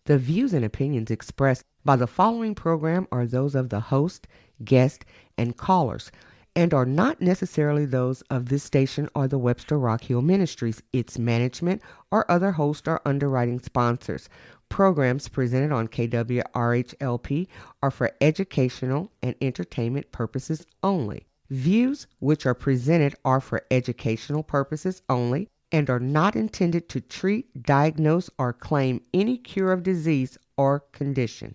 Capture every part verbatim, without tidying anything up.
The views and opinions expressed by the following program are those of the host, guest, and callers, and are not necessarily those of this station or the Webster Rock Hill Ministries, its management, or other host or underwriting sponsors. Programs presented on K W R H L P are for educational and entertainment purposes only. Views which are presented are for educational purposes only and are not intended to treat, diagnose, or claim any cure of disease or condition.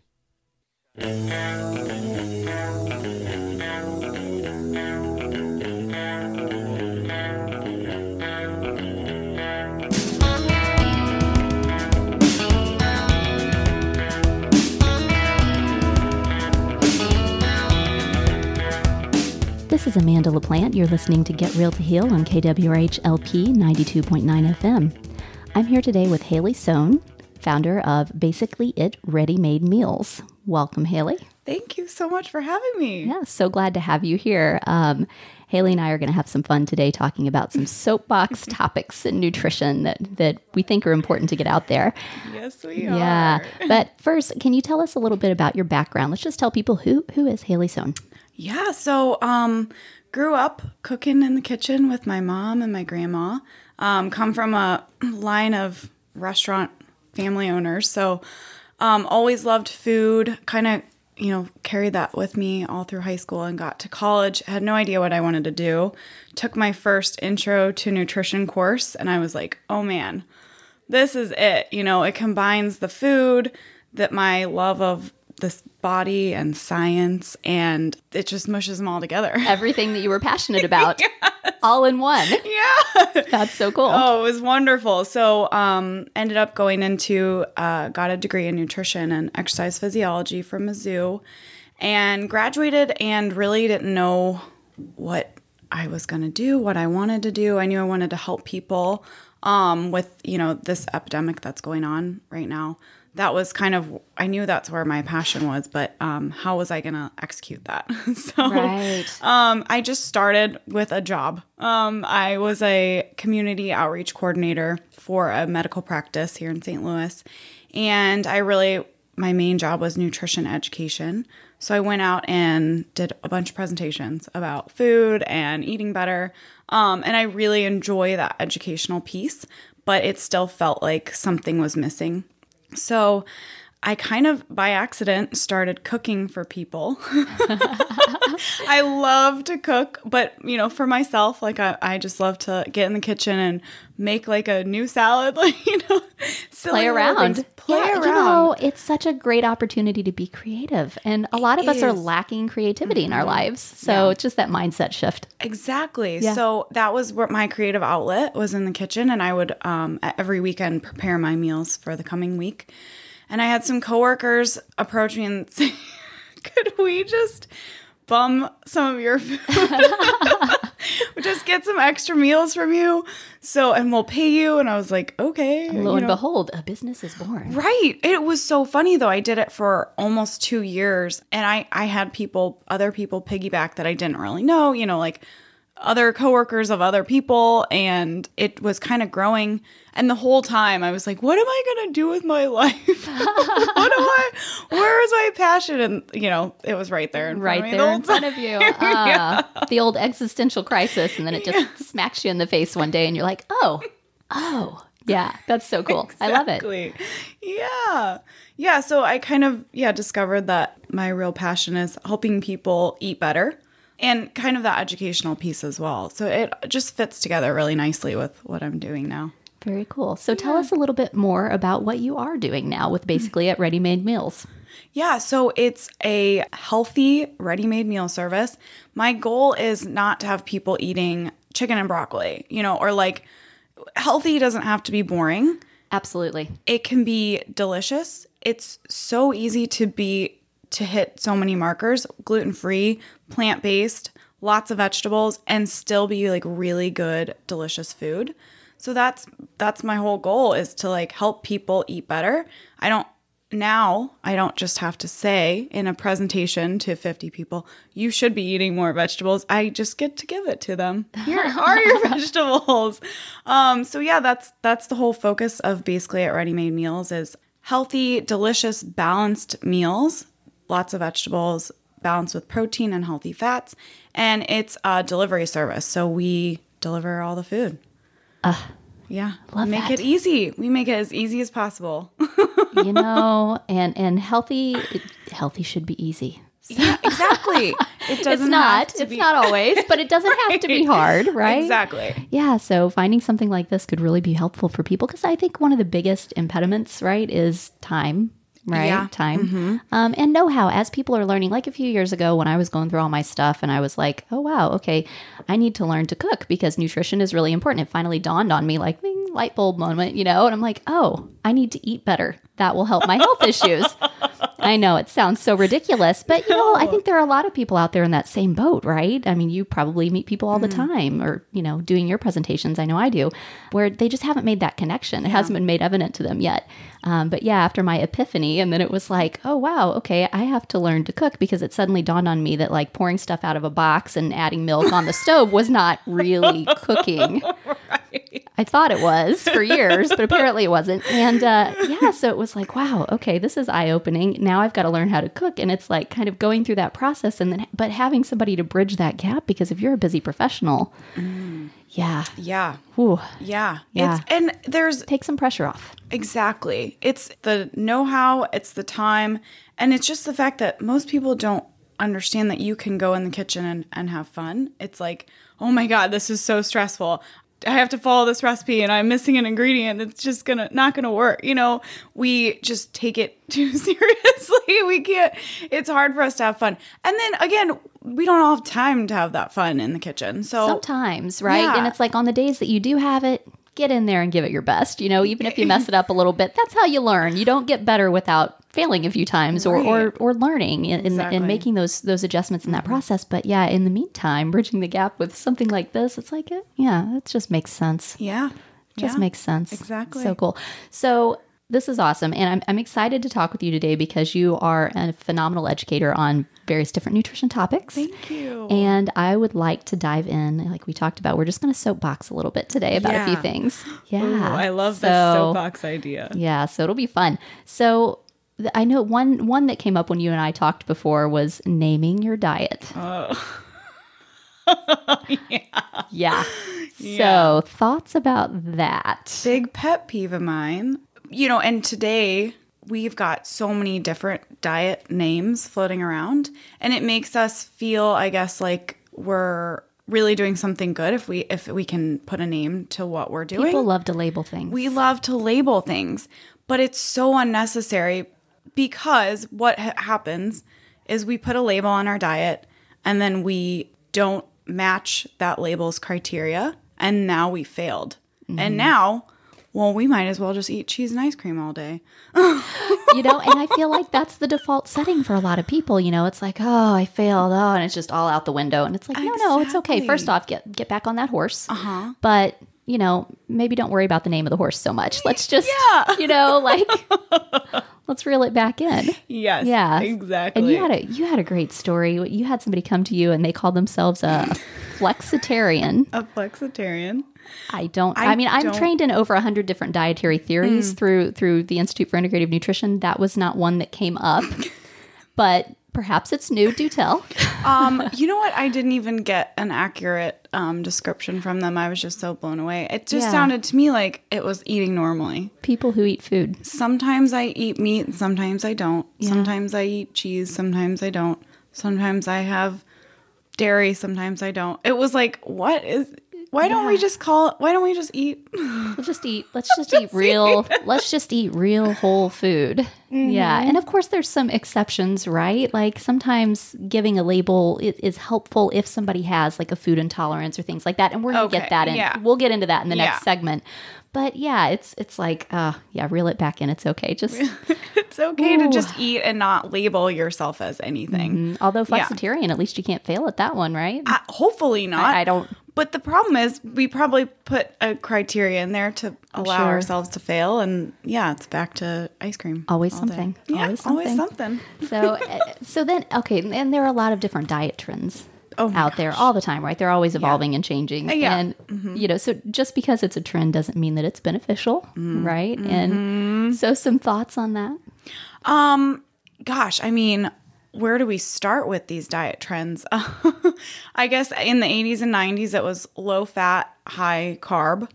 This is Amanda LaPlante. You're listening to Get Real to Heal on K W R H L P ninety-two point nine F M. I'm here today with Haley Sohn, founder of Basically It Ready-Made Meals. Welcome, Haley. Thank you so much for having me. Yeah, so glad to have you here. Um, Haley and I are going to have some fun today talking about some soapbox topics in nutrition that, that we think are important to get out there. Yes, we yeah. are. Yeah, but first, can you tell us a little bit about your background? Let's just tell people who who is Haley Sohn. Yeah, so um, grew up cooking in the kitchen with my mom and my grandma. Um, come from a line of restaurant family owners, so um, always loved food. Kind of, you know, carried that with me all through high school and got to college. Had no idea what I wanted to do. Took my first intro to nutrition course, and I was like, oh man, this is it. You know, it combines the food, that my love of this body and science, and it just mushes them all together. Everything that you were passionate about, yes. all in one. Yeah. That's so cool. Oh, it was wonderful. So um, ended up going into, uh, got a degree in nutrition and exercise physiology from Mizzou, and graduated and really didn't know what I was going to do, what I wanted to do. I knew I wanted to help people um, with, you know, this epidemic that's going on right now. That was kind of, I knew that's where my passion was, but um, how was I going to execute that? so right. um, I just started with a job. Um, I was a community outreach coordinator for a medical practice here in Saint Louis. And I really, my main job was nutrition education. So I went out and did a bunch of presentations about food and eating better. Um, and I really enjoy that educational piece, but it still felt like something was missing. So I kind of by accident started cooking for people. I love to cook, but you know, for myself, like I, I just love to get in the kitchen and make like a new salad, like, you know, play around. Things. Play yeah, around. You know, it's such a great opportunity to be creative. And a lot it of us is. are lacking creativity mm-hmm. in our lives. So yeah. it's just that mindset shift. Exactly. Yeah. So that was what my creative outlet was, in the kitchen. And I would um, every weekend prepare my meals for the coming week. And I had some coworkers approach me and say, could we just bum some of your food? We'll just get some extra meals from you. So, and we'll pay you. And I was like, okay. And lo you and know. behold, a business is born. Right. It was so funny though. I did it for almost two years. And I, I had people, other people piggyback that I didn't really know, you know, like other coworkers of other people, and it was kind of growing. And the whole time I was like, what am I going to do with my life? What am I, where is my passion? And, you know, it was right there in front right of me there the in front of you. Uh, yeah. The old existential crisis. And then it just yeah. smacks you in the face one day and you're like, oh, oh, yeah, that's so cool. Exactly. I love it. Yeah. Yeah. So I kind of, yeah, discovered that my real passion is helping people eat better. And kind of that educational piece as well. So it just fits together really nicely with what I'm doing now. Very cool. So yeah. tell us a little bit more about what you are doing now with Basically It Ready-Made Meals. Yeah, so it's a healthy ready-made meal service. My goal is not to have people eating chicken and broccoli, you know, or like healthy doesn't have to be boring. Absolutely. It can be delicious. It's so easy to be to hit so many markers, gluten-free, plant-based, lots of vegetables, and still be like really good, delicious food. So that's that's my whole goal, is to like help people eat better. I don't now I don't just have to say in a presentation to fifty people, you should be eating more vegetables. I just get to give it to them. Here are your vegetables. Um, so yeah, that's that's the whole focus of Basically It Ready-Made Meals, is healthy, delicious, balanced meals, lots of vegetables, balanced with protein and healthy fats. And it's a delivery service. So we deliver all the food. Uh, yeah. love Make that. it easy. We make it as easy as possible. You know, and, and healthy, healthy should be easy. Yeah, exactly. It doesn't It's not. have to It's be. not always, but it doesn't have to be hard, right? Exactly. Yeah. So finding something like this could really be helpful for people because I think one of the biggest impediments, right, is time. Right. Yeah. Time. Mm-hmm. Um, and know-how as people are learning. Like a few years ago when I was going through all my stuff and I was like, oh, wow, okay, I need to learn to cook because nutrition is really important. It finally dawned on me like, ding, light bulb moment, you know, and I'm like, oh, I need to eat better. That will help my health issues. I know it sounds so ridiculous, but you know, I think there are a lot of people out there in that same boat, right? I mean, you probably meet people all the time or, you know, doing your presentations, I know I do, where they just haven't made that connection. It hasn't been made evident to them yet. Um, but yeah, after my epiphany, and then it was like, oh, wow, okay, I have to learn to cook because it suddenly dawned on me that like pouring stuff out of a box and adding milk on the stove was not really cooking. Right. I thought it was for years, but apparently it wasn't. And uh, yeah, so it was like, wow, okay, this is eye-opening. Now I've got to learn how to cook. And it's like kind of going through that process and then, but having somebody to bridge that gap because if you're a busy professional, mm. yeah. Yeah. Whew, Yeah. Yeah. It's, and there's take some pressure off. exactly. It's the know-how, it's the time, and it's just the fact that most people don't understand that you can go in the kitchen and, and have fun. It's like, oh my God, this is so stressful. I have to follow this recipe and I'm missing an ingredient that's just gonna not gonna work. You know, we just take it too seriously. We can't, it's hard for us to have fun. And then again, we don't all have time to have that fun in the kitchen. So Sometimes, right? Yeah. And it's like on the days that you do have it, get in there and give it your best. You know, even if you mess it up a little bit, that's how you learn. You don't get better without failing a few times or, or, Right. or learning and, Exactly. and making those those adjustments in that process. But yeah, in the meantime, bridging the gap with something like this, it's like, it, yeah, it just makes sense. yeah. Just yeah. makes sense. Exactly. So cool. So this is awesome. And I'm, I'm excited to talk with you today because you are a phenomenal educator on various different nutrition topics. Thank you. And I would like to dive in, like we talked about, we're just going to soapbox a little bit today about a few Yeah. things. Yeah. Ooh, I love so, this soapbox idea. Yeah, so it'll be fun. So th- I know one one that came up when you and I talked before was naming your diet. Oh. Yeah. Yeah. So thoughts about that? Big pet peeve of mine. You know, and today we've got so many different diet names floating around, and it makes us feel, I guess, like we're really doing something good if we if we can put a name to what we're doing. People love to label things. We love to label things, but it's so unnecessary because what ha- happens is we put a label on our diet and then we don't match that label's criteria, and now we failed. Mm-hmm. And now, well, we might as well just eat cheese and ice cream all day. You know, and I feel like that's the default setting for a lot of people. You know, it's like, oh, I failed. Oh, and it's just all out the window. And it's like, no, no, it's okay. Exactly. First off, get get back on that horse. Uh-huh. But, you know, maybe don't worry about the name of the horse so much. Let's just, Yeah. you know, like, let's reel it back in. Yes, Yeah. exactly. And you had a you had a great story. You had somebody come to you and they called themselves a flexitarian. a flexitarian. I don't. I, I mean, I'm don't- trained in over a hundred different dietary theories through through the Institute for Integrative Nutrition. That was not one that came up, but perhaps it's new. Do tell. Um, you know what? I didn't even get an accurate um, description from them. I was just so blown away. It just Yeah. sounded to me like it was eating normally. People who eat food. Sometimes I eat meat, and sometimes I don't. Yeah. Sometimes I eat cheese, sometimes I don't. Sometimes I have dairy, sometimes I don't. It was like, what is? Why don't we Yeah. just call it? Why don't we just eat? Let's just eat. Let's just eat real. Let's just eat real whole food. Yeah, and of course there's some exceptions, right? Like sometimes giving a label i- is helpful if somebody has like a food intolerance or things like that, and we're gonna Okay, get that in. yeah. We'll get into that in the Yeah. next segment. But yeah, it's it's like, uh, yeah, reel it back in. It's okay. Just It's okay to Ooh. just eat and not label yourself as anything. although Yeah. flexitarian, at least you can't fail at that one, right? Uh, hopefully not. I, I don't. But the problem is, we probably put a criteria in there to allow Sure. ourselves to fail, and yeah, it's back to ice cream. Always all day. something. Yeah, Always always something. something. So, uh, so then, okay, and there are a lot of different diet trends oh my out gosh. there all the time, right? They're always evolving and changing. Uh, yeah. And, Mm-hmm. you know, so just because it's a trend doesn't mean that it's beneficial, Mm-hmm. right? And so some thoughts on that? Um, gosh, I mean, where do we start with these diet trends? I guess in the eighties and nineties, it was low fat, high carb.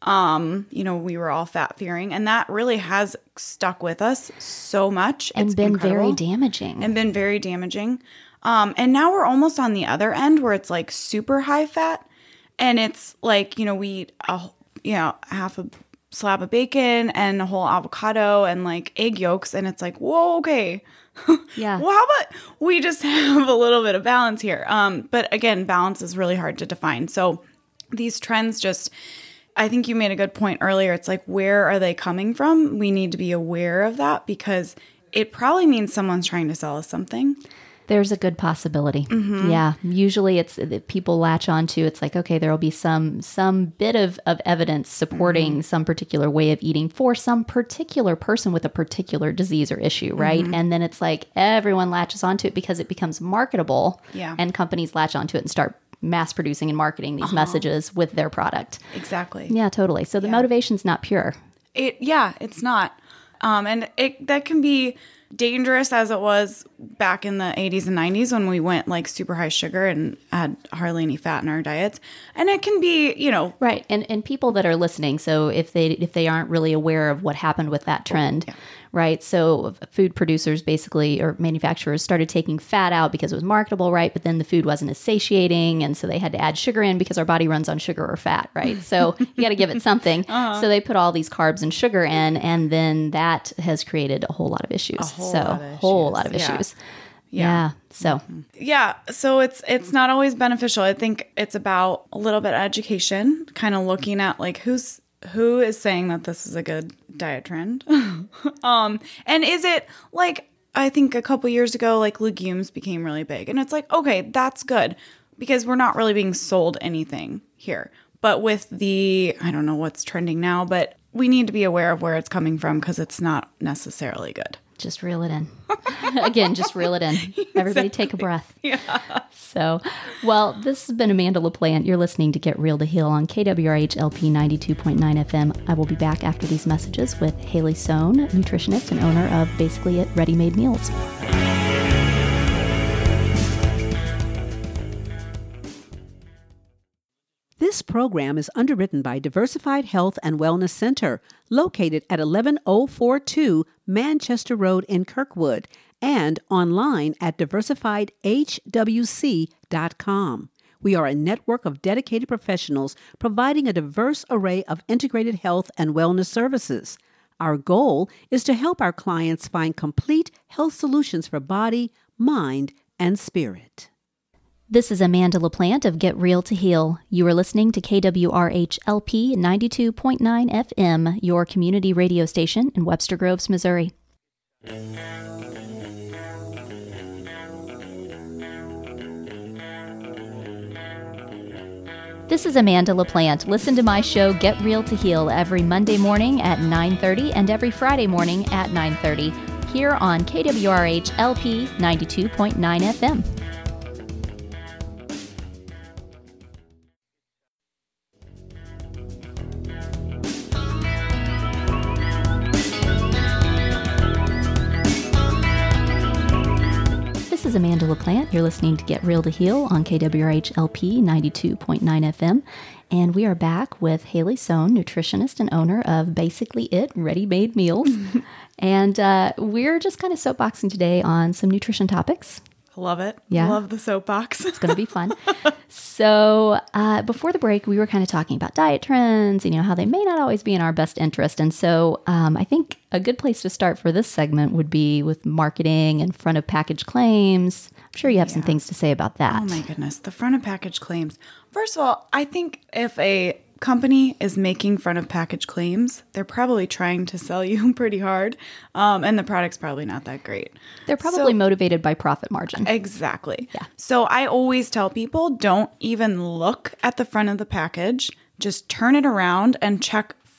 Um, you know, we were all fat fearing, and that really has stuck with us so much. And It's been incredible. very damaging. And been very damaging. Um, and now we're almost on the other end where it's like super high fat, and it's like, you know, we eat a, you know, half a slab of bacon and a whole avocado and like egg yolks, and it's like, whoa, okay. Yeah. Well, how about we just have a little bit of balance here? Um, but again, balance is really hard to define. So these trends just, I think you made a good point earlier. It's like, where are they coming from? We need to be aware of that because it probably means someone's trying to sell us something. There's a good possibility. Mm-hmm. Yeah. Usually it's that people latch onto, it's like, okay, there will be some some bit of, of evidence supporting Mm-hmm. some particular way of eating for some particular person with a particular disease or issue, right? Mm-hmm. And then it's like everyone latches onto it because it becomes marketable. Yeah. And companies latch onto it and start mass producing and marketing these messages with their product. Exactly. Yeah, totally. So the motivation's not pure. It yeah, it's not. Um, and it that can be dangerous as it was back in the eighties and nineties when we went like super high sugar and had hardly any fat in our diets. And it can be, you know, Right. And and people that are listening, so if they if they aren't really aware of what happened with that trend, yeah. right? So food producers basically or manufacturers started taking fat out because it was marketable, right? But then the food wasn't as satiating, and so they had to add sugar in because our body runs on sugar or fat, right? So you got to give it something. Uh-huh. So they put all these carbs and sugar in, and then that has created a whole lot of issues. A whole so lot of whole issues. lot of Yeah. issues. Yeah. Yeah. So yeah, so it's it's not always beneficial. I think it's about a little bit of education, kind of looking at like who's who is saying that this is a good diet trend. um and is it like, I think a couple years ago, like legumes became really big, and it's like, okay, that's good because we're not really being sold anything here. But with the, I don't know what's trending now, but we need to be aware of where it's coming from because it's not necessarily good. just reel it in. Again, just reel it in. Everybody take a breath. Yeah. So, well, this has been Amanda LaPlante. You're listening to Get Real to Heal on K W R H L P ninety-two point nine F M. I will be back after these messages with Haley Sohn, nutritionist and owner of Basically It Ready Made Meals. This program is underwritten by Diversified Health and Wellness Center, located at eleven oh four two Manchester Road in Kirkwood, and online at diversified h w c dot com. We are a network of dedicated professionals providing a diverse array of integrated health and wellness services. Our goal is to help our clients find complete health solutions for body, mind, and spirit. This is Amanda LaPlante of Get Real to Heal. You are listening to K W R H L P ninety-two point nine F M, your community radio station in Webster Groves, Missouri. This is Amanda LaPlante. Listen to my show Get Real to Heal every Monday morning at nine thirty and every Friday morning at nine thirty here on K W R H L P ninety-two point nine F M. This is Amanda LaPlante. You're listening to Get Real to Heal on K W R H L P ninety-two point nine F M. And we are back with Haley Sohn, nutritionist and owner of Basically It Ready Made Meals. And uh, we're just kind of soapboxing today on some nutrition topics. Love it. Yeah. Love the soapbox. It's going to be fun. So uh, before the break, we were kind of talking about diet trends, you know, how they may not always be in our best interest. And so um, I think a good place to start for this segment would be with marketing and front of package claims. I'm sure you have some things to say about that. Oh my goodness. The front of package claims. First of all, I think if a company is making front of package claims, they're probably trying to sell you pretty hard. Um, and the product's probably not that great. They're probably So- motivated by profit margin. Exactly. Yeah. So I always tell people, don't even look at the front of the package. Just turn it around and check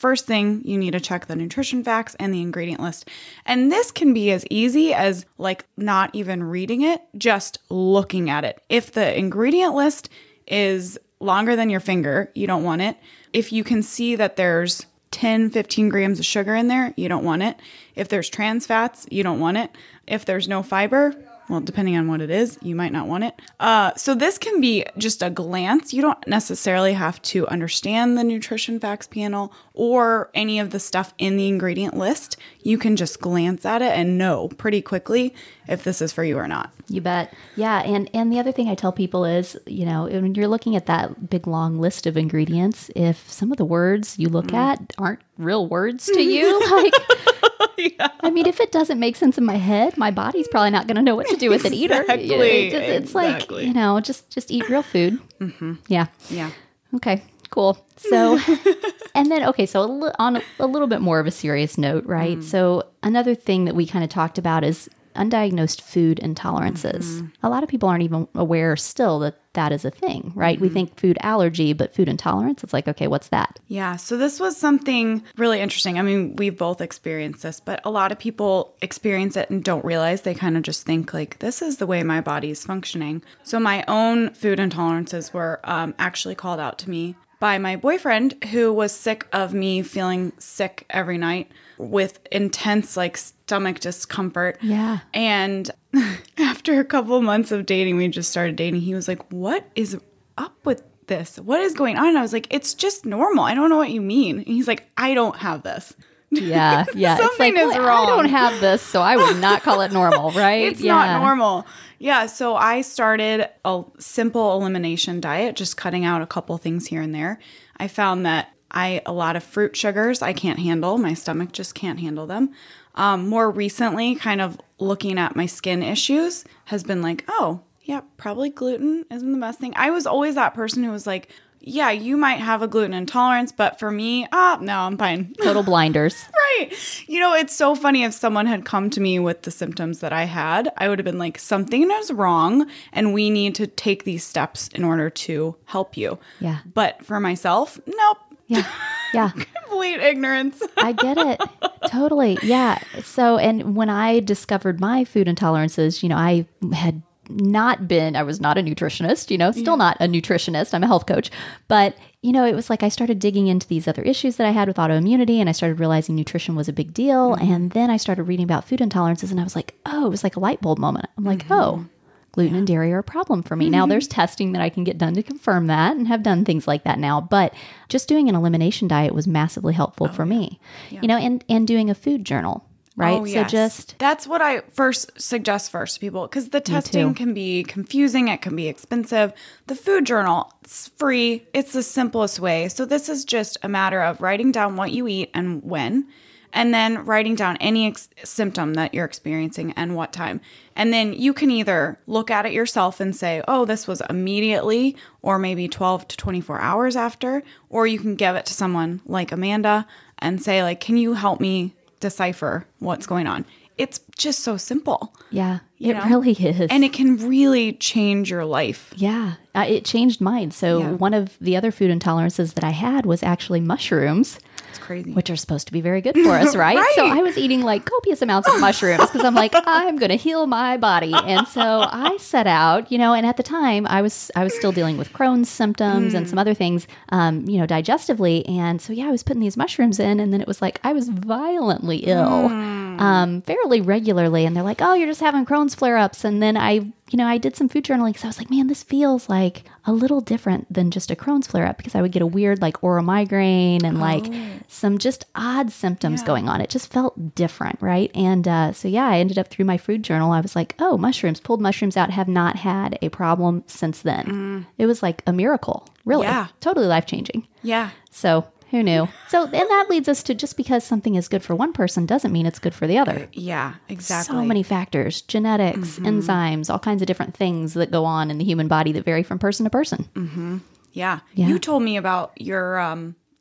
first thing, you need to check the nutrition facts and the ingredient list. And this can be as easy as like not even reading it, just looking at it. If the ingredient list is longer than your finger, you don't want it. If you can see that there's ten, fifteen grams of sugar in there, you don't want it. If there's trans fats, you don't want it. If there's no fiber, well, depending on what it is, you might not want it. Uh, so this can be just a glance. You don't necessarily have to understand the nutrition facts panel or any of the stuff in the ingredient list. You can just glance at it and know pretty quickly if this is for you or not. You bet. Yeah. And, and the other thing I tell people is, you know, when you're looking at that big long list of ingredients, if some of the words you look mm. at aren't real words to you, like... Yeah. I mean, if it doesn't make sense in my head, my body's probably not going to know what to do with it either. Exactly. You know, it's, it's exactly. like, you know, just, just eat real food. Mm-hmm. Yeah. Yeah. Okay, cool. So, and then, okay, so a li- on a, a little bit more of a serious note, right? Mm. So another thing that we kind of talked about is undiagnosed food intolerances. Mm-hmm. A lot of people aren't even aware still that that is a thing, right? Mm-hmm. We think food allergy, but food intolerance, it's like, okay, what's that? Yeah. So this was something really interesting. I mean, we've both experienced this, but a lot of people experience it and don't realize. They kind of just think like, this is the way my body is functioning. So my own food intolerances were um, actually called out to me by my boyfriend, who was sick of me feeling sick every night with intense like stomach discomfort. Yeah. And after a couple of months of dating, we just started dating. He was like, what is up with this? What is going on? And I was like, it's just normal. I don't know what you mean. And he's like, I don't have this. Yeah. Yeah. Something it's like, is well, wrong. I don't have this, so I would not call it normal, right? It's yeah. not normal. Yeah. So I started a simple elimination diet, just cutting out a couple things here and there. I found that I, a lot of fruit sugars I can't handle. My stomach just can't handle them. Um, more recently, kind of looking at my skin issues has been like, oh, yeah, probably gluten isn't the best thing. I was always that person who was like, yeah, you might have a gluten intolerance, but for me, ah, no, I'm fine. Total blinders. Right. You know, it's so funny if someone had come to me with the symptoms that I had, I would have been like, something is wrong and we need to take these steps in order to help you. Yeah. But for myself, nope. Yeah. Yeah. Complete ignorance. I get it. Totally. Yeah. So, and when I discovered my food intolerances, you know, I had not been, I was not a nutritionist, you know, still yeah. not a nutritionist. I'm a health coach. But, you know, it was like I started digging into these other issues that I had with autoimmunity, and I started realizing nutrition was a big deal. Mm-hmm. And then I started reading about food intolerances, and I was like, oh, it was like a light bulb moment. I'm like, mm-hmm. oh, gluten yeah. and dairy are a problem for me. Mm-hmm. Now there's testing that I can get done to confirm that, and have done things like that now. But just doing an elimination diet was massively helpful oh, for yeah. me, yeah. you know, and, and doing a food journal. Right. Oh, so yes. just that's what I first suggest first to people, because the testing can be confusing. It can be expensive. The food journal, it's free. It's the simplest way. So this is just a matter of writing down what you eat and when, and then writing down any ex- symptom that you're experiencing and what time. And then you can either look at it yourself and say, oh, this was immediately, or maybe twelve to twenty-four hours after, or you can give it to someone like Amanda and say, like, can you help me decipher what's going on? It's just so simple. Yeah, it know? really is. And it can really change your life. Yeah, uh, it changed mine. So yeah. one of the other food intolerances that I had was actually mushrooms. It's crazy. Which are supposed to be very good for us, right? Right. So I was eating like copious amounts of mushrooms because I'm like, I'm going to heal my body. And so I set out, you know, and at the time I was I was still dealing with Crohn's symptoms mm. and some other things, um, you know, digestively. And so, yeah, I was putting these mushrooms in, and then it was like I was violently ill mm. um, fairly regularly. And they're like, oh, you're just having Crohn's flare-ups. And then I, you know, I did some food journaling because I was like, man, this feels like a little different than just a Crohn's flare-up, because I would get a weird like oral migraine and oh. like some just odd symptoms yeah. going on. It just felt different, right? And uh, so, yeah, I ended up through my food journal. I was like, oh, mushrooms, pulled mushrooms out, have not had a problem since then. Mm. It was like a miracle, really. Yeah. Totally life-changing. Yeah. So who knew? So, and that leads us to, just because something is good for one person doesn't mean it's good for the other. Yeah, exactly. So many factors, genetics, mm-hmm. enzymes, all kinds of different things that go on in the human body that vary from person to person. Mm-hmm. Yeah. yeah. You told me about your um,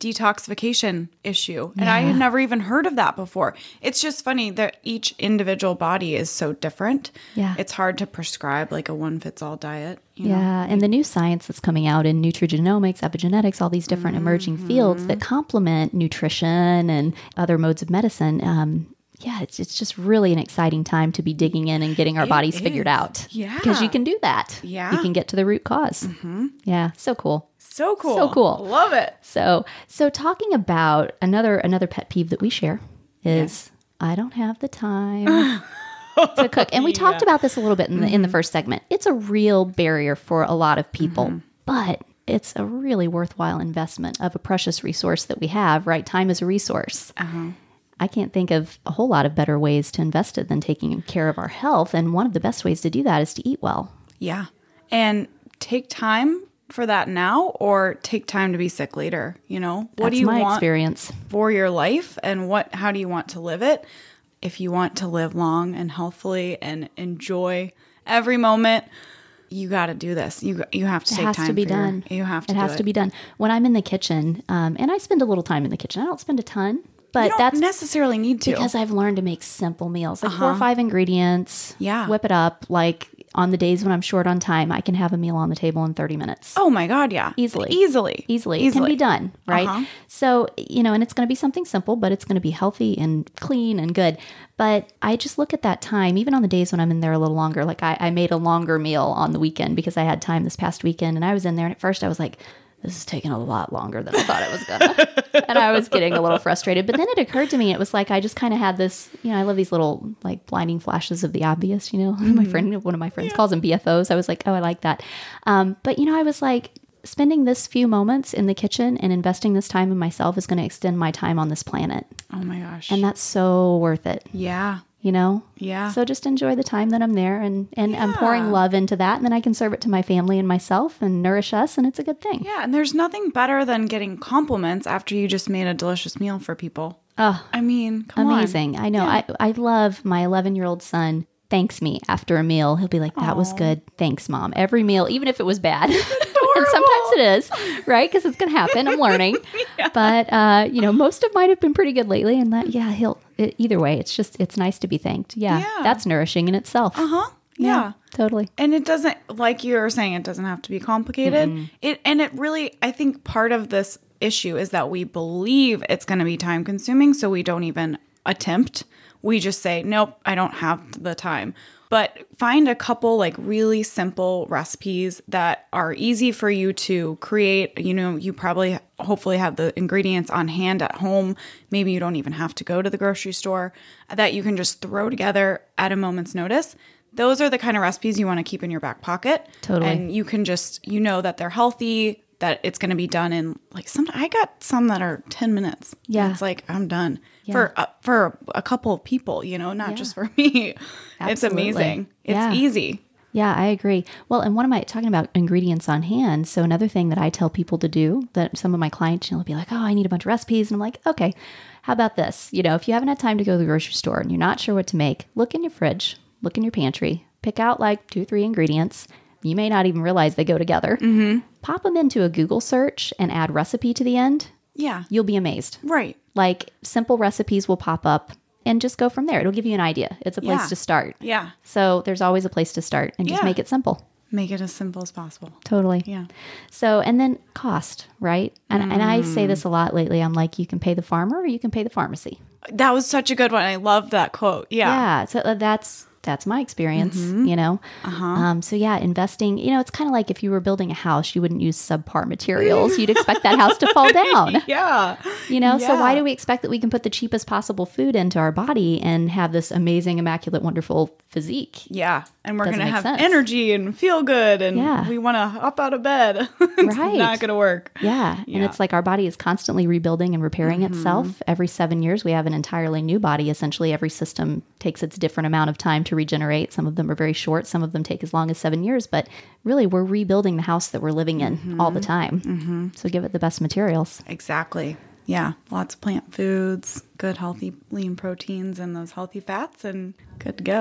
detoxification issue. And Yeah. I had never even heard of that before. It's just funny that each individual body is so different. Yeah. It's hard to prescribe like a one fits all diet. You know? Yeah, and the new science that's coming out in nutrigenomics, epigenetics, all these different emerging fields that complement nutrition and other modes of medicine. Um, yeah, it's it's just really an exciting time to be digging in and getting our It bodies figured is. out. Yeah. Because you can do that. Yeah. You can get to the root cause. Yeah, so cool. So cool. So cool. Love it. So so talking about another another pet peeve that we share is I don't have the time to cook. And we talked about this a little bit in the in the first segment. It's a real barrier for a lot of people, but it's a really worthwhile investment of a precious resource that we have, right? Time is a resource. Uh-huh. I can't think of a whole lot of better ways to invest it than taking care of our health. And one of the best ways to do that is to eat well. Yeah. And take time for that now or take time to be sick later. You know, what That's do you my want experience. for your life and what, how do you want to live it? If you want to live long and healthfully and enjoy every moment, you got to do this. You you have to It take has time to be for your- done. you have to It do has to be done. When I'm in the kitchen, um, and I spend a little time in the kitchen. I don't spend a ton, but you don't that's necessarily need to. because I've learned to make simple meals, like four or five ingredients. Yeah. Whip it up. Like on the days when I'm short on time, I can have a meal on the table in thirty minutes. Oh my God, yeah. Easily. Easily. Easily. It can be done, right? Uh-huh. So, you know, and it's going to be something simple, but it's going to be healthy and clean and good. But I just look at that time, even on the days when I'm in there a little longer. Like I, I made a longer meal on the weekend because I had time this past weekend and I was in there. And at first I was like, this is taking a lot longer than I thought it was gonna. And I was getting a little frustrated. But then it occurred to me, it was like I just kind of had this, you know, I love these little like blinding flashes of the obvious, you know. Mm-hmm. My friend, one of my friends yeah. calls them B F Os. I was like, oh, I like that. Um, but, you know, I was like, spending this few moments in the kitchen and investing this time in myself is going to extend my time on this planet. Oh my gosh. And that's so worth it. Yeah. You know? Yeah. So just enjoy the time that I'm there and, and Yeah. I'm pouring love into that. And then I can serve it to my family and myself and nourish us. And it's a good thing. Yeah. And there's nothing better than getting compliments after you just made a delicious meal for people. Oh, I mean, come amazing. on. I know. Yeah. I, I love my eleven year old son thanks me after a meal. He'll be like, that was good. Thanks, Mom. Every meal, even if it was bad. And sometimes it is, right? Because it's going to happen. I'm learning. Yeah. But, uh, you know, most of mine have been pretty good lately. And that, yeah, he'll, it, either way, it's just, it's nice to be thanked. Yeah, Yeah. That's nourishing in itself. Uh-huh. Yeah. Totally. And it doesn't, like you were saying, it doesn't have to be complicated. Mm-hmm. It And it really, I think part of this issue is that we believe it's going to be time consuming. So we don't even attempt. We just say, nope, I don't have the time. But find a couple like really simple recipes that are easy for you to create. You know, you probably hopefully have the ingredients on hand at home. Maybe you don't even have to go to the grocery store, that you can just throw together at a moment's notice. Those are the kind of recipes you want to keep in your back pocket. Totally. And you can just, you know that they're healthy, that it's going to be done in like some, I got some that are ten minutes. Yeah. It's like, I'm done. Yeah. For uh, for a couple of people, you know, not yeah. just for me. Absolutely. It's amazing. It's yeah. easy. Yeah, I agree. Well, and what am I talking about? Ingredients on hand. So another thing that I tell people to do, that some of my clients, you know, will be like, oh, I need a bunch of recipes. And I'm like, okay, how about this? You know, if you haven't had time to go to the grocery store and you're not sure what to make, look in your fridge, look in your pantry, pick out like two, three ingredients. You may not even realize they go together. Mm-hmm. Pop them into a Google search and add recipe to the end. Yeah. You'll be amazed. Right. Like simple recipes will pop up and just go from there. It'll give you an idea. It's a place yeah. to start. Yeah. So there's always a place to start and just yeah. make it simple. Make it as simple as possible. Totally. Yeah. So, and then cost, right? And mm. and I say this a lot lately. I'm like, you can pay the farmer or you can pay the pharmacy. That was such a good one. I love that quote. Yeah. Yeah. So that's that's my experience, mm-hmm. you know? Uh-huh. Um, so yeah, investing, you know, it's kind of like if you were building a house, you wouldn't use subpar materials. You'd expect that house to fall down. Yeah. You know, yeah. so why do we expect that we can put the cheapest possible food into our body and have this amazing, immaculate, wonderful physique? Yeah. And we're going to have sense. energy and feel good. And yeah. we want to hop out of bed. It's right. not going to work. Yeah. yeah. And it's like our body is constantly rebuilding and repairing mm-hmm. itself. Every seven years, we have an entirely new body. Essentially, every system takes its different amount of time to regenerate. Some of them are very short. Some of them take as long as seven years. But really, we're rebuilding the house that we're living in mm-hmm. all the time. Mm-hmm. So give it the best materials. Exactly. Yeah. Lots of plant foods, good, healthy, lean proteins, and those healthy fats, and good to go.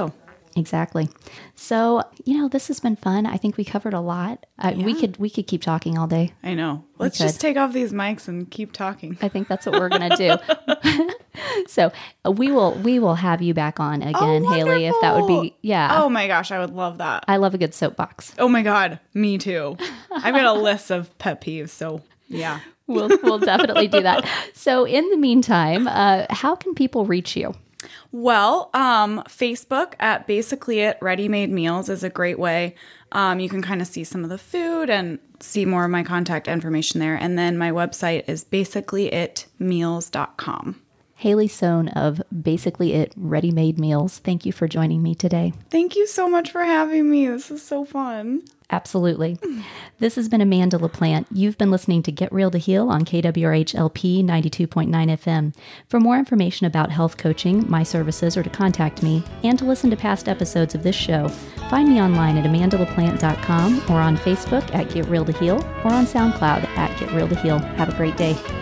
Exactly. So, you know, this has been fun. I think we covered a lot. Uh, We could we could keep talking all day. I know. Let's could. just take off these mics and keep talking. I think that's what we're going to do. So uh, we will we will have you back on again, Oh, Haley, if that would be, yeah. Oh my gosh, I would love that. I love a good soapbox. Oh my God, me too. I've got a list of pet peeves, so yeah. We'll, we'll definitely do that. So in the meantime, uh, how can people reach you? Well, um, Facebook at Basically It Ready Made Meals is a great way. Um, you can kind of see some of the food and see more of my contact information there. And then my website is basically it meals dot com. Haley Sohn of Basically It Ready Made Meals. Thank you for joining me today. Thank you so much for having me. This is so fun. Absolutely. This has been Amanda LaPlante. You've been listening to Get Real to Heal on K W R H L P ninety-two point nine F M. For more information about health coaching, my services, or to contact me, and to listen to past episodes of this show, find me online at amanda laplante dot com or on Facebook at Get Real to Heal or on SoundCloud at Get Real to Heal. Have a great day.